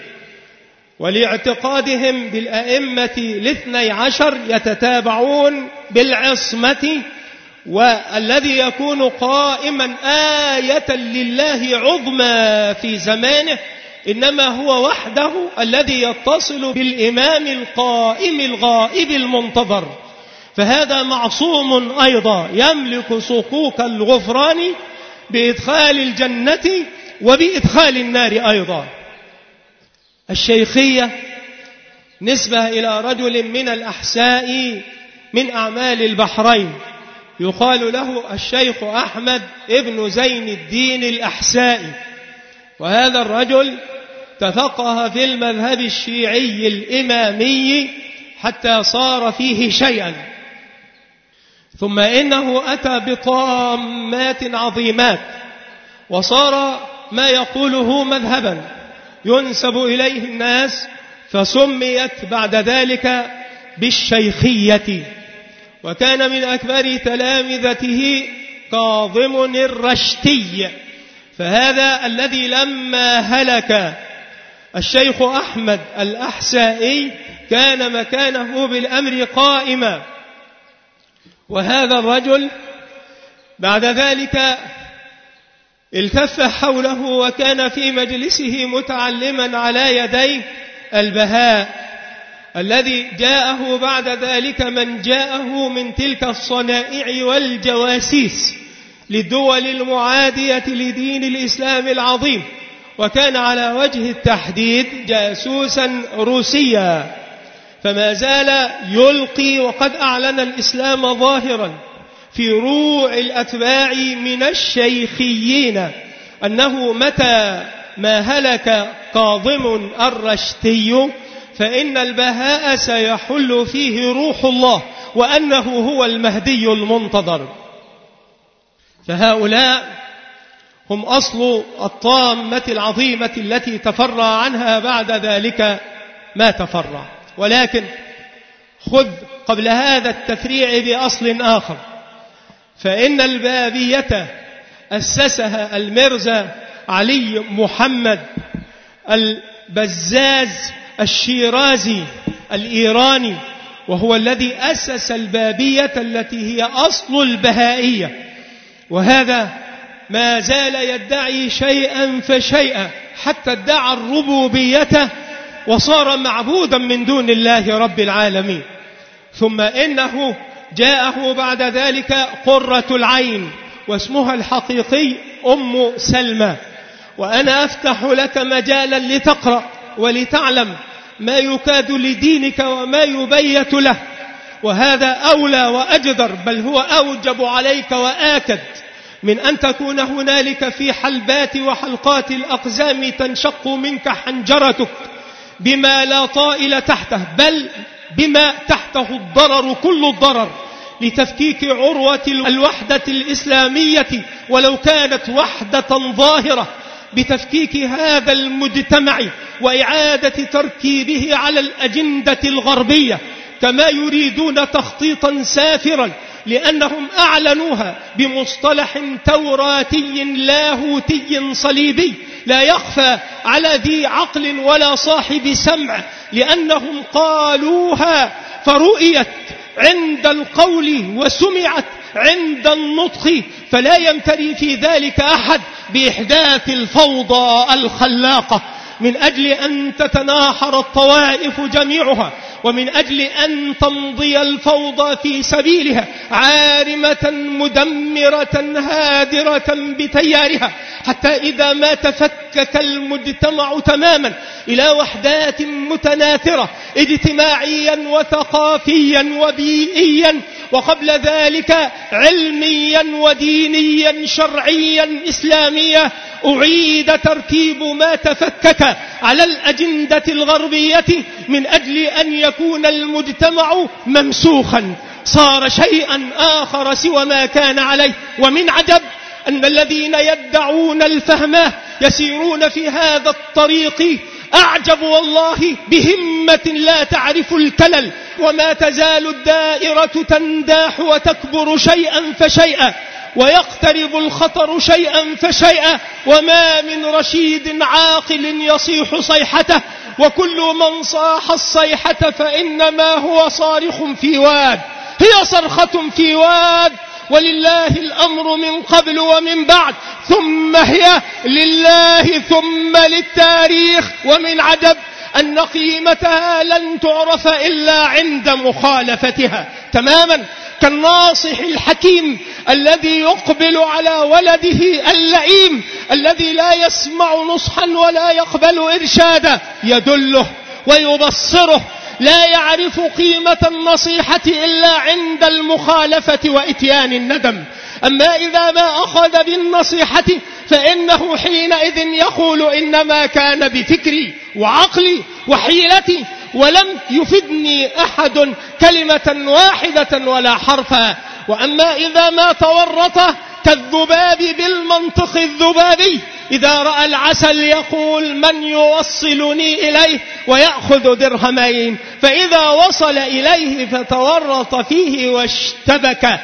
ولاعتقادهم بالأئمة الاثني عشر يتتابعون بالعصمة، والذي يكون قائما آية لله عظمى في زمانه إنما هو وحده الذي يتصل بالإمام القائم الغائب المنتظر، فهذا معصوم أيضا يملك صكوك الغفران بإدخال الجنة وبإدخال النار أيضا. الشيخية نسبة إلى رجل من الأحساء من أعمال البحرين يقال له الشيخ أحمد ابن زين الدين الأحسائي، وهذا الرجل تفقه في المذهب الشيعي الإمامي حتى صار فيه شيئا، ثم إنه أتى بطامات عظيمات وصار ما يقوله مذهبا ينسب إليه الناس، فسميت بعد ذلك بالشيخية. وكان من أكبر تلامذته كاظم الرشتي، فهذا الذي لما هلك الشيخ أحمد الأحسائي كان مكانه بالأمر قائما، وهذا الرجل بعد ذلك التف حوله وكان في مجلسه متعلما على يديه البهاء الذي جاءه بعد ذلك من جاءه من تلك الصنائع والجواسيس للدول المعادية لدين الإسلام العظيم، وكان على وجه التحديد جاسوسا روسيا، فما زال يلقي وقد أعلن الإسلام ظاهرا في روع الأتباع من الشيخيين أنه متى ما هلك كاظم الرشتي فإن البهاء سيحل فيه روح الله وأنه هو المهدي المنتظر. فهؤلاء هم أصل الطامة العظيمة التي تفرع عنها بعد ذلك ما تفرع. ولكن خذ قبل هذا التفريع بأصل آخر، فإن البابية أسسها الميرزا علي محمد البزاز الشيرازي الإيراني، وهو الذي أسس البابية التي هي أصل البهائية، وهذا ما زال يدعي شيئا فشيئا حتى ادعى الربوبية وصار معبودا من دون الله رب العالمين. ثم إنه جاءه بعد ذلك قرة العين واسمها الحقيقي أم سلمى. وأنا أفتح لك مجالا لتقرأ ولتعلم ما يكاد لدينك وما يبيت له، وهذا أولى وأجدر، بل هو أوجب عليك وآكد من أن تكون هنالك في حلبات وحلقات الأقزام تنشق منك حنجرتك بما لا طائل تحته، بل بما تحته الضرر كل الضرر، لتفكيك عروة الوحدة الإسلامية ولو كانت وحدة ظاهرة، بتفكيك هذا المجتمع وإعادة تركيبه على الأجندة الغربية كما يريدون تخطيطا سافرا، لأنهم أعلنوها بمصطلح توراتي لاهوتي صليبي لا يخفى على ذي عقل ولا صاحب سمع، لأنهم قالوها فرؤيت عند القول وسمعت عند النطق، فلا يمتري في ذلك أحد بإحداث الفوضى الخلاقة، من أجل أن تتناحر الطوائف جميعها، ومن أجل أن تمضي الفوضى في سبيلها عارمة مدمرة هادرة بتيارها، حتى إذا ما تفكك المجتمع تماما إلى وحدات متناثرة اجتماعيا وثقافيا وبيئيا، وقبل ذلك علميا ودينيا شرعيا إسلاميا، أعيد تركيب ما تفكك على الأجندة الغربية من أجل أن يكون المجتمع ممسوخا، صار شيئا آخر سوى ما كان عليه. ومن عجب أن الذين يدعون الفهم يسيرون في هذا الطريق أعجب والله بهمة لا تعرف الكلل، وما تزال الدائرة تنداح وتكبر شيئا فشيئا، ويقترب الخطر شيئا فشيئا، وما من رشيد عاقل يصيح صيحته، وكل من صاح الصيحة فإنما هو صارخ في واد، هي صرخة في واد، ولله الأمر من قبل ومن بعد، ثم هي لله ثم للتاريخ. ومن عجب أن قيمتها لن تعرف إلا عند مخالفتها، تماما كالناصح الحكيم الذي يقبل على ولده اللئيم الذي لا يسمع نصحا ولا يقبل إرشادا، يدله ويبصره، لا يعرف قيمة النصيحة إلا عند المخالفة وإتيان الندم. أما إذا ما أخذ بالنصيحة فإنه حينئذ يقول إنما كان بفكري وعقلي وحيلتي، ولم يفدني أحد كلمة واحدة ولا حرفا. وأما إذا ما تورط كالذباب بالمنطق الذبابي، إذا رأى العسل يقول من يوصلني إليه، ويأخذ درهمين، فإذا وصل إليه فتورط فيه واشتبك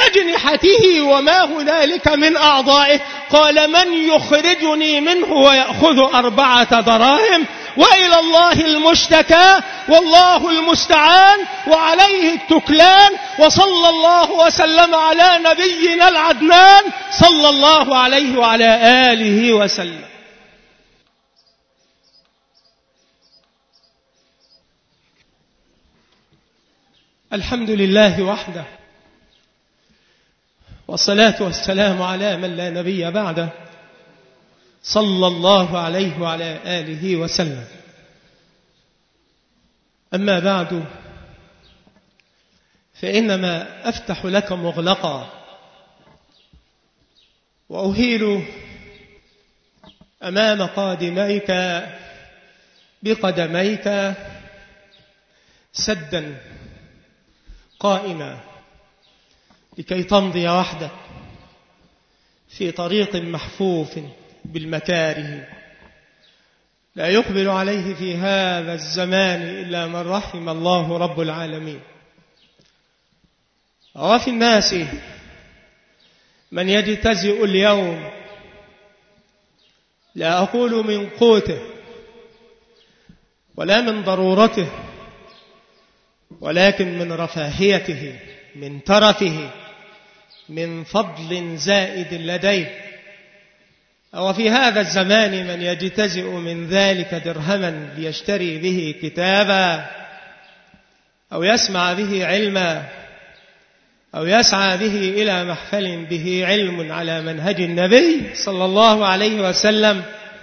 بأجنحته وما هنالك من أعضائه، قال من يخرجني منه، ويأخذ 4 دراهم، وإلى الله المشتكى والله المستعان وعليه التكلان. وصلى الله وسلم على نبينا العدنان صلى الله عليه وعلى آله وسلم. الحمد لله وحده، والصلاة والسلام على من لا نبي بعده، صلى الله عليه وعلى آله وسلم. أما بعد، فإنما أفتح لك مغلقا وأهيل أمام قادميك بقدميك سدا قائما، لكي تمضي وحدك في طريق محفوف بالمكاره لا يقبل عليه في هذا الزمان إلا من رحم الله رب العالمين. وفي الناس من يجتزئ اليوم، لا أقول من قوته ولا من ضرورته، ولكن من رفاهيته، من ترفه، من فضل زائد لديه. وفي هذا الزمان من يجتزئ من ذلك درهما ليشتري به كتابا، أو يسمع به علما، أو يسعى به إلى محفل به علم على منهج النبي صلى الله عليه وسلم،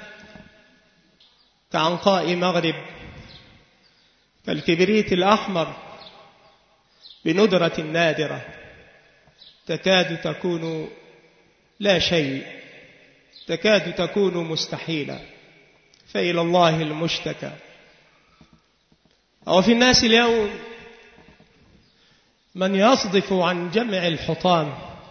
كعنقاء مغرب، كالكبريت الأحمر بندرة نادرة تكاد تكون لا شيء، تكاد تكون مستحيلة، فإلى الله المشتكى. وفي الناس اليوم من يصدف عن جمع الحطام،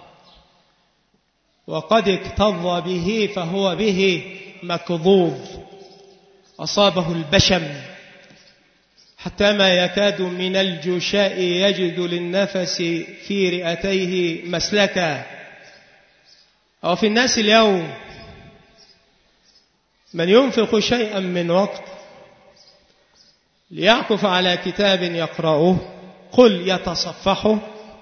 وقد اكتظ به فهو به مكظوظ، أصابه البشم حتى ما يكاد من الجشاء يجد للنفس في رئتيه مسلكا. وفي الناس اليوم من ينفق شيئا من وقت ليعكف على كتاب يقرأه، قل يتصفحه،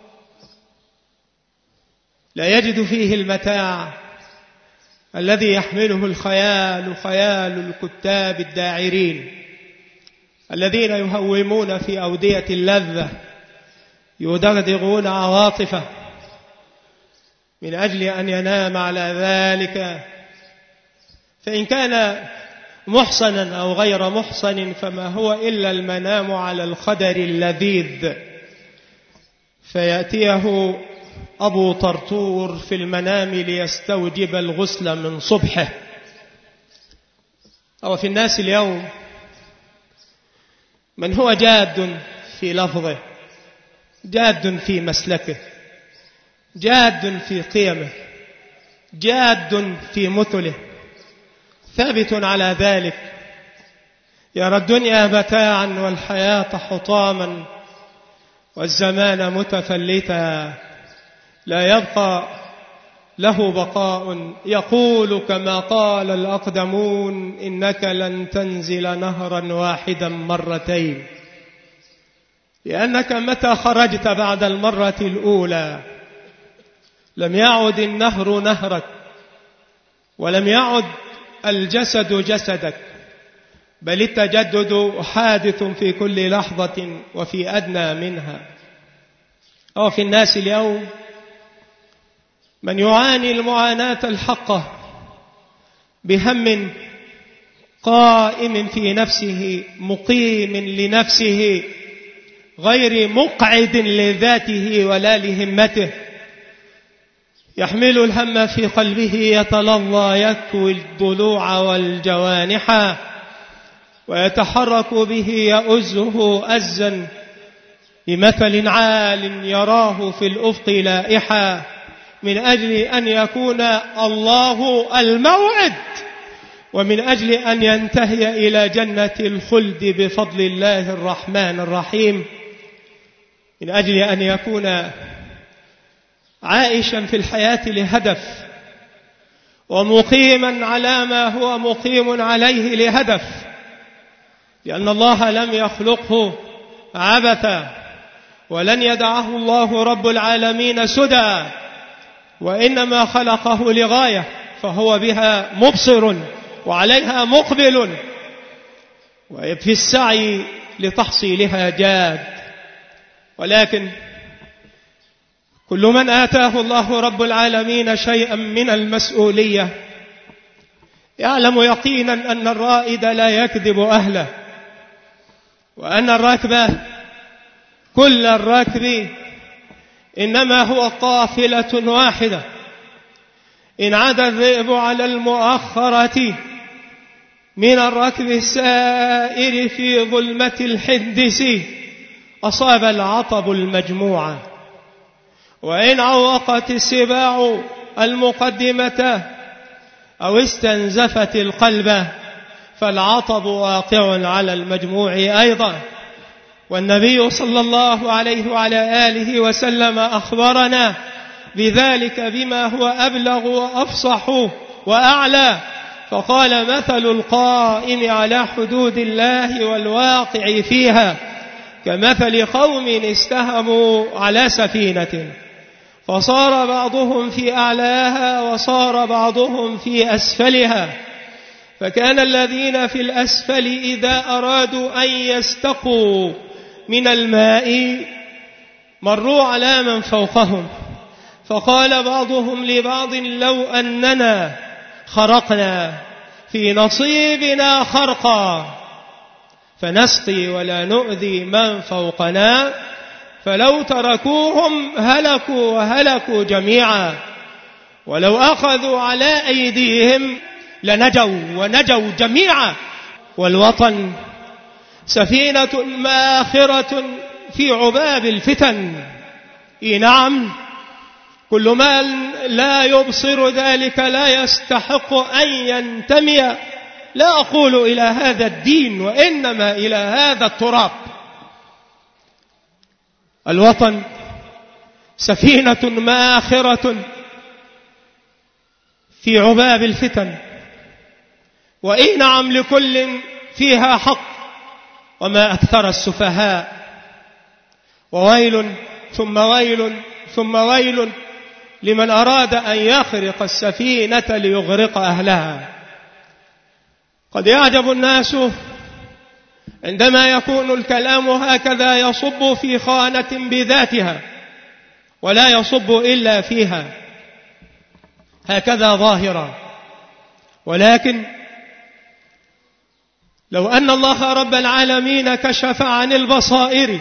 لا يجد فيه المتاع الذي يحمله الخيال، خيال الكتاب الداعرين الذين يهومون في أودية اللذة، يدغدغون عواطفه من أجل أن ينام على ذلك. فإن كان محصنا أو غير محصن فما هو إلا المنام على الخدر اللذيذ، فيأتيه أبو طرطور في المنام ليستوجب الغسل من صبحه. أو في الناس اليوم من هو جاد في لفظه، جاد في مسلكه، جاد في قيمه، جاد في مثله، ثابت على ذلك، يرى الدنيا متاعا والحياة حطاما والزمان متفلتا، لا يبقى له بقاء. يقول كما قال الأقدمون: إنك لن تنزل نهرا واحدا مرتين، لأنك متى خرجت بعد المرة الأولى لم يعد النهر نهرك، ولم يعد الجسد جسدك، بل التجدد حادث في كل لحظة وفي أدنى منها. أو في الناس اليوم من يعاني المعاناة الحقة بهم قائم في نفسه، مقيم لنفسه، غير مقعد لذاته ولا لهمته، يحمل الهم في قلبه، يتلظى، يكوي الضلوع والجوانح، ويتحرك به يؤزه أزا بمثل عال يراه في الأفق لائحا، من أجل أن يكون الله الموعد، ومن أجل أن ينتهي إلى جنة الخلد بفضل الله الرحمن الرحيم، من أجل أن يكون عائشا في الحياة لهدف، ومقيما على ما هو مقيم عليه لهدف، لأن الله لم يخلقه عبثا، ولن يدعه الله رب العالمين سدى، وإنما خلقه لغاية، فهو بها مبصر وعليها مقبل، وفي السعي لتحصيلها جاد. ولكن كل من آتاه الله رب العالمين شيئا من المسؤولية يعلم يقينا أن الرائد لا يكذب أهله، وأن الركب كل الركب إنما هو قافلة واحدة، إن عدا الذئب على المؤخرة من الركب السائر في ظلمة الحدس أصاب العطب المجموعة، وإن عوقت السباع المقدمة أو استنزفت القلب فالعطب واقع على المجموع أيضا. والنبي صلى الله عليه وعلى آله وسلم أخبرنا بذلك بما هو أبلغ وأفصح وأعلى، فقال: مثل القائم على حدود الله والواقع فيها كمثل قوم استهموا على سفينة فصار بعضهم في أعلاها وصار بعضهم في أسفلها، فكان الذين في الأسفل إذا أرادوا أن يستقوا من الماء مروا على من فوقهم، فقال بعضهم لبعض لو أننا خرقنا في نصيبنا خرقا فنسقي ولا نؤذي من فوقنا، فلو تركوهم هلكوا وهلكوا جميعا، ولو أخذوا على أيديهم لنجوا ونجوا جميعا. والوطن سفينة ماخرة في عباب الفتن. نعم، كل من لا يبصر ذلك لا يستحق أن ينتمي، لا أقول إلى هذا الدين، وإنما إلى هذا التراب. الوطن سفينة ماخرة في عباب الفتن، نعم لكل فيها حق، وما أكثر السفهاء. وويل ثم ويل ثم ويل لمن أراد أن يخرق السفينة ليغرق أهلها. قد يعجب الناس عندما يكون الكلام هكذا يصب في خانة بذاتها ولا يصب إلا فيها هكذا ظاهرا، ولكن لو أن الله رب العالمين كشف عن البصائر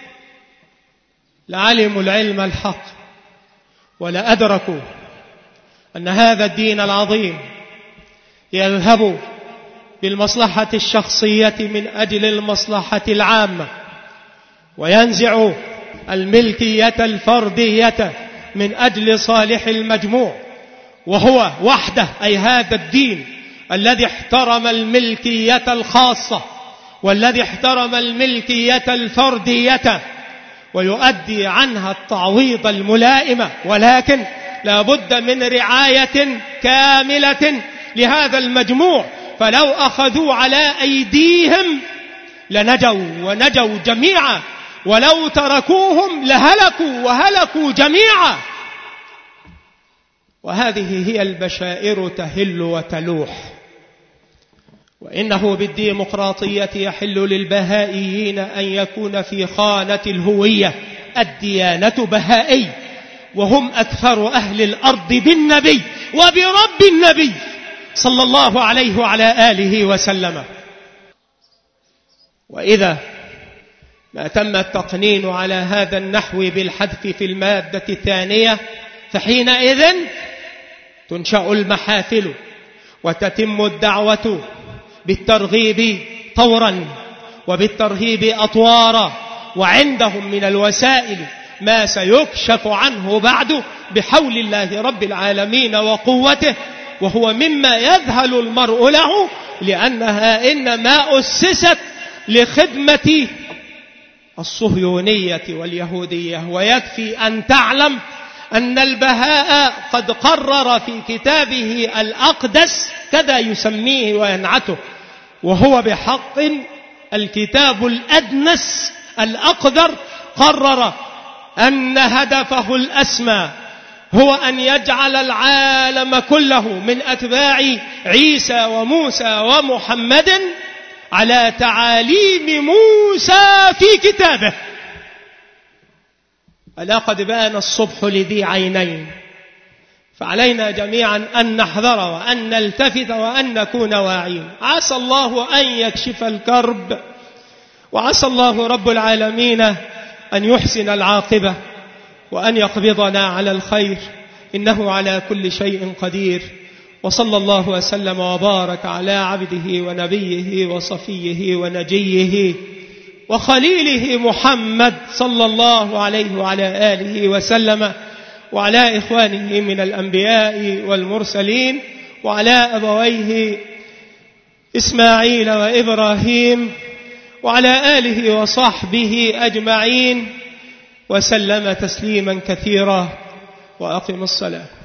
لعلموا العلم الحق ولأدركوا أن هذا الدين العظيم يذهب بالمصلحة الشخصية من أجل المصلحة العامة، وينزع الملكية الفردية من أجل صالح المجموع، وهو وحده أي هذا الدين الذي احترم الملكية الخاصة والذي احترم الملكية الفردية ويؤدي عنها التعويض الملائمة، ولكن لا بد من رعاية كاملة لهذا المجموع. فلو أخذوا على أيديهم لنجوا ونجوا جميعا، ولو تركوهم لهلكوا وهلكوا جميعا. وهذه هي البشائر تهل وتلوح. وإنه بالديمقراطية يحل للبهائيين أن يكون في خانة الهوية الديانة بهائي، وهم أكثر أهل الأرض بالنبي وبرب النبي صلى الله عليه وعلى آله وسلم. وإذا ما تم التقنين على هذا النحو بالحذف في المادة الثانية فحينئذ تنشأ المحافل وتتم الدعوة بالترغيب طورا وبالترهيب أطوارا، وعندهم من الوسائل ما سيكشف عنه بعد بحول الله رب العالمين وقوته، وهو مما يذهل المرء له، لأنها إنما أسست لخدمة الصهيونية واليهودية. ويكفي أن تعلم أن البهاء قد قرر في كتابه الأقدس كذا يسميه وينعته، وهو بحق الكتاب الأدنس الأقدر، قرر أن هدفه الأسمى هو أن يجعل العالم كله من أتباع عيسى وموسى ومحمد على تعاليم موسى في كتابه. ألا قد بان الصبح لذي عينين، فعلينا جميعا أن نحذر وأن نلتفت وأن نكون واعين. عسى الله أن يكشف الكرب، وعسى الله رب العالمين أن يحسن العاقبة وأن يقبضنا على الخير، إنه على كل شيء قدير. وصلى الله وسلم وبارك على عبده ونبيه وصفيه ونجيه وخليله محمد صلى الله عليه وعلى آله وسلم، وعلى إخوانه من الأنبياء والمرسلين، وعلى أبويه إسماعيل وإبراهيم، وعلى آله وصحبه أجمعين، وسلم تسليما كثيرا. وأقم الصلاة.